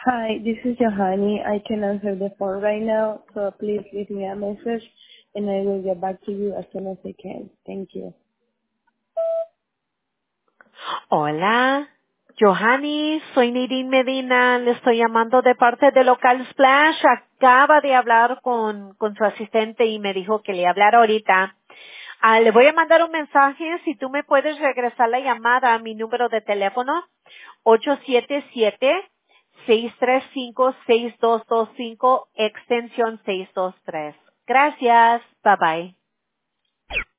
Hi, this is Johanny. I can answer the phone right now, so please leave me a message and I will get back to you as soon as I can. Thank you. Hola, Johanny, soy Nadine Medina, le estoy llamando de parte de Local Splash. Acaba de hablar con su asistente y me dijo que le hablara ahorita. Le voy a mandar un mensaje, si tú me puedes regresar la llamada a mi número de teléfono, 877-635-6225, extensión 623. Gracias, bye bye.